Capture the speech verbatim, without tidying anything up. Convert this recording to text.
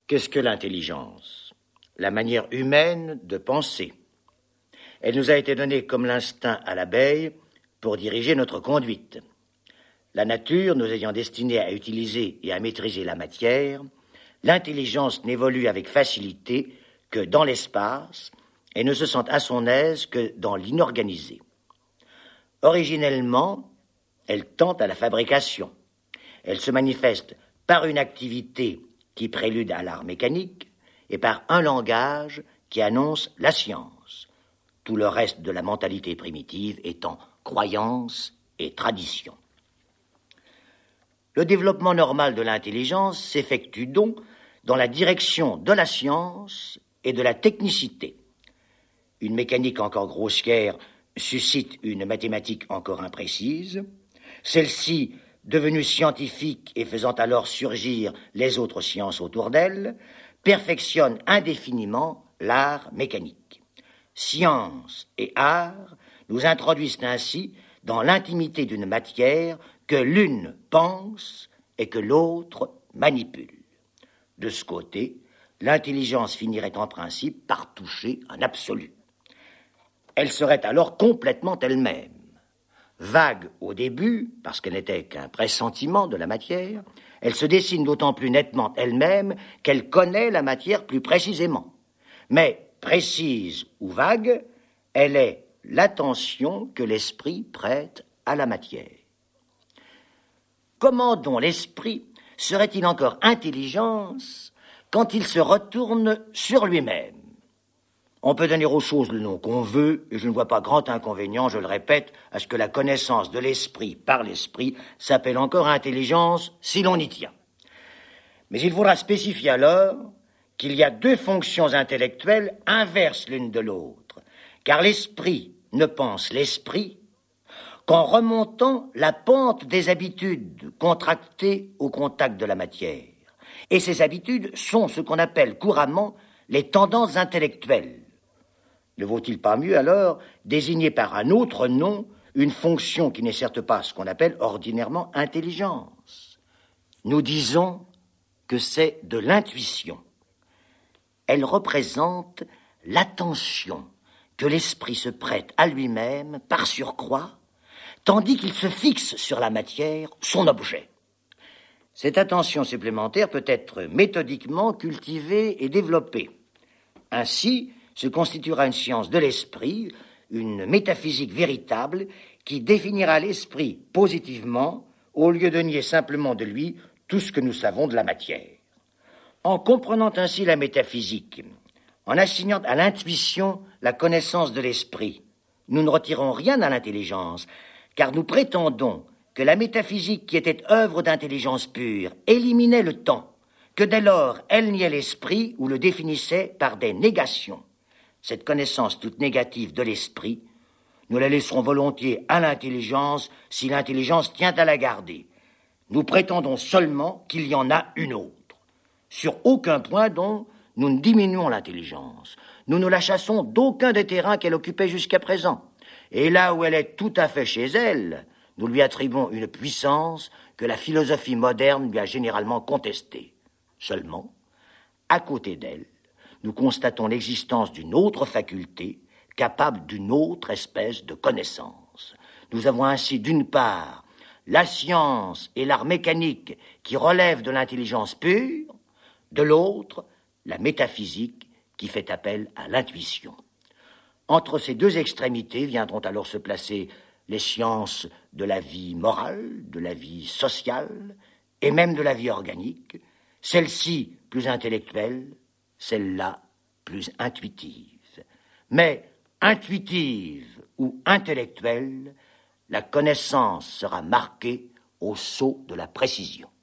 Qu'est-ce que l'intelligence? La manière humaine de penser. Elle nous a été donnée comme l'instinct à l'abeille pour diriger notre conduite. La nature nous ayant destinés à utiliser et à maîtriser la matière, l'intelligence n'évolue avec facilité que dans l'espace et ne se sent à son aise que dans l'inorganisé. Originellement, elle tend à la fabrication. Elle se manifeste par une activité qui prélude à l'art mécanique et par un langage qui annonce la science, tout le reste de la mentalité primitive étant croyance et tradition. Le développement normal de l'intelligence s'effectue donc dans la direction de la science et de la technicité. Une mécanique encore grossière suscite une mathématique encore imprécise. Celle-ci, devenue scientifique et faisant alors surgir les autres sciences autour d'elle, perfectionne indéfiniment l'art mécanique. Science et art nous introduisent ainsi dans l'intimité d'une matière que l'une pense et que l'autre manipule. De ce côté, l'intelligence finirait en principe par toucher un absolu. Elle serait alors complètement elle-même. Vague au début, parce qu'elle n'était qu'un pressentiment de la matière, elle se dessine d'autant plus nettement elle-même qu'elle connaît la matière plus précisément. Mais précise ou vague, elle est l'attention que l'esprit prête à la matière. Comment donc l'esprit serait-il encore intelligence quand il se retourne sur lui-même? On peut donner aux choses le nom qu'on veut, et je ne vois pas grand inconvénient, je le répète, à ce que la connaissance de l'esprit par l'esprit s'appelle encore intelligence si l'on y tient. Mais il faudra spécifier alors qu'il y a deux fonctions intellectuelles inverses l'une de l'autre, car l'esprit ne pense l'esprit qu'en remontant la pente des habitudes contractées au contact de la matière. Et ces habitudes sont ce qu'on appelle couramment les tendances intellectuelles. Ne vaut-il pas mieux alors désigner par un autre nom une fonction qui n'est certes pas ce qu'on appelle ordinairement intelligence? Nous disons que c'est de l'intuition. Elle représente l'attention que l'esprit se prête à lui-même par surcroît, tandis qu'il se fixe sur la matière, son objet. Cette attention supplémentaire peut être méthodiquement cultivée et développée. Ainsi se constituera une science de l'esprit, une métaphysique véritable qui définira l'esprit positivement au lieu de nier simplement de lui tout ce que nous savons de la matière. En comprenant ainsi la métaphysique, en assignant à l'intuition la connaissance de l'esprit, nous ne retirons rien à l'intelligence, car nous prétendons que la métaphysique qui était œuvre d'intelligence pure éliminait le temps, que dès lors elle niait l'esprit ou le définissait par des négations. Cette connaissance toute négative de l'esprit, nous la laisserons volontiers à l'intelligence si l'intelligence tient à la garder. Nous prétendons seulement qu'il y en a une autre. Sur aucun point, donc, nous ne diminuons l'intelligence. Nous ne la chassons d'aucun des terrains qu'elle occupait jusqu'à présent. Et là où elle est tout à fait chez elle, nous lui attribuons une puissance que la philosophie moderne lui a généralement contestée. Seulement, à côté d'elle, nous constatons l'existence d'une autre faculté capable d'une autre espèce de connaissance. Nous avons ainsi d'une part la science et l'art mécanique qui relèvent de l'intelligence pure, de l'autre la métaphysique qui fait appel à l'intuition. Entre ces deux extrémités viendront alors se placer les sciences de la vie morale, de la vie sociale et même de la vie organique, celle-ci plus intellectuelle, celle-là plus intuitive. Mais intuitive ou intellectuelle, la connaissance sera marquée au sceau de la précision.